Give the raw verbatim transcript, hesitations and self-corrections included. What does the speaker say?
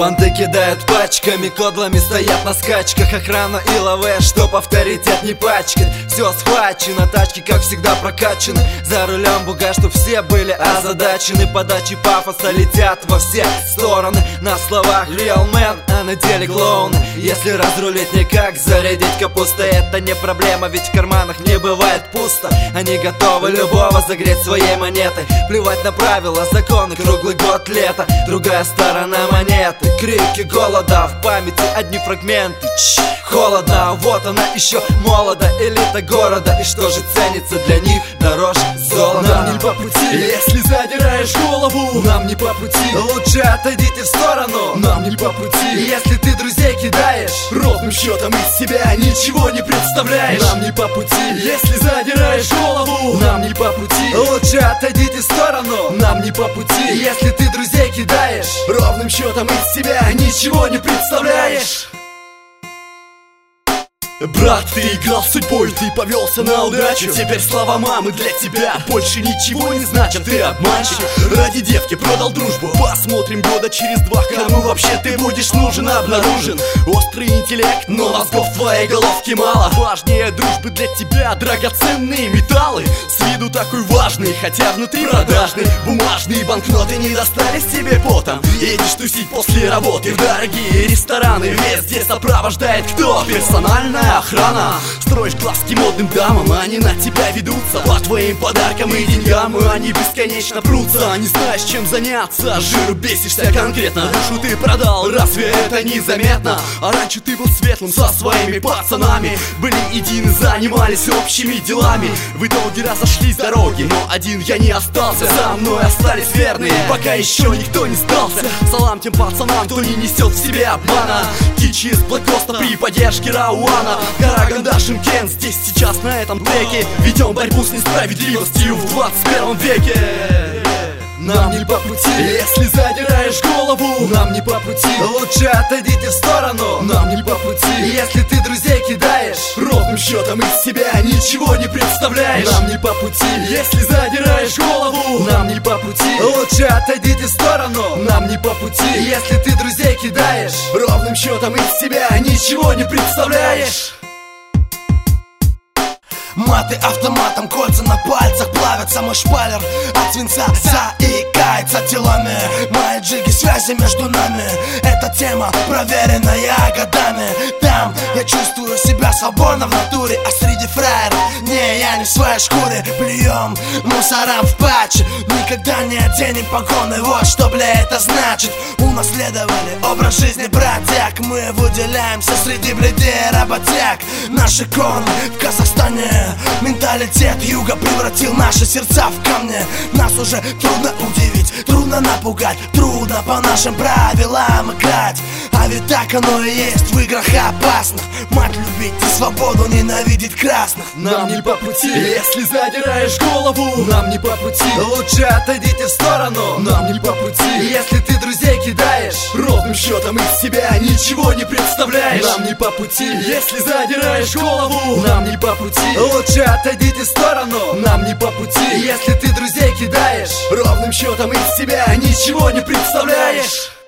Понты кидают пачками, кодлами стоят на скачках. Охрана и лавэ, чтоб авторитет не пачкать. Все схвачено, тачки как всегда прокачаны. За рулем буга, чтоб все были озадачены. Подачи пафоса летят во все стороны. На словах real man, а на деле клоун. Если разрулить никак, зарядить капустой это не проблема, ведь в карманах не бывает пусто. Они готовы любого загреть своей монетой. Плевать на правила, законы, круглый год лето. Другая сторона монеты, крики голода. В памяти одни фрагменты. Чш, холодно, вот она еще молода. Элита города, и что же ценится для них дороже золота? Нам не по пути, если задираешь голову. Нам не по пути, лучше отойдите в сторону. Нам не по пути, если ты друзей кидаешь, ровным счетом из себя ничего не представляешь. Нам не по пути, если задираешь голову. Нам не по пути, лучше отойдите в сторону. Нам не по пути, если ты друзей кидаешь, ровным счетом из себя ничего не представляешь. Брат, ты играл с судьбой, ты повелся на удачу. Теперь слова мамы для тебя больше ничего не значат. Ты обманщик, ради девки продал дружбу. Посмотрим года через два, кому вообще ты будешь нужен. Обнаружен острый интеллект, но мозгов в твоей головке мало. Важнее дружбы для тебя драгоценные металлы. С виду такой важный, хотя внутри продажный. Бумажные банкноты не достались тебе потом. Едешь тусить после работы в дорогие рестораны. Везде сопровождает кто? Персональная охрана. Строишь глазки модным дамам, они на тебя ведутся. По твоим подаркам и деньгам, и они бесконечно прутся. Не знаешь, чем заняться, жиру бесишься конкретно. Душу ты продал, разве это незаметно? А раньше ты был светлым со своими пацанами. Были едины, занимались общими делами. В итоге разошлись дороги, но один я не остался. За мной остались верные, пока еще никто не сдался. Салам тем пацанам, кто не несет в себе обмана. Кичи из блэкоста при поддержке Рауана. Караганда, Шымкент, здесь сейчас на этом треке ведем борьбу с несправедливостью в двадцать первом веке. Нам не по пути, если задираешь голову. Нам не по пути, лучше отойдите в сторону. Нам не по пути, если ты друзей кидаешь, ровным счетом из себя ничего не представляешь. Нам не по пути, если задираешь голову. Нам не по пути, лучше отойдите в сторону. Нам не по пути, если ты друзей кидаешь, ровным счетом из себя ничего не представляешь. Маты автоматом, кольца на пальцах плавятся. Мой шпалер от свинца заикается телами. Мои джиги, связи между нами. Эта тема проверенная годами. Там я чувствую себя свободно в натуре. А среди фраеров, не, я не в своей шкуре. Плюем мусорам в патчи. Никогда не оденем погоны. Вот что, бля, это значит. Унаследовали образ жизни бродяг. Мы выделяемся среди бледей работяг. Наши корни в Казахстане. Менталитет юга превратил наши сердца в камни. Нас уже трудно удивить, трудно напугать, трудно по нашим правилам играть. А ведь так оно и есть в играх опасных. Мать любить и свободу ненавидеть красных. Нам не по пути, если задираешь голову. Нам не по пути, лучше отойдите в сторону. Нам не по пути, если ты друзей кидаешь, ровным счетом из себя ничего не представляешь. Нам не по пути, если задираешь голову. Нам не по пути, лучше отойдите в сторону. Нам не по пути, если ты друзей кидаешь, ровным счетом из себя ничего не представляешь.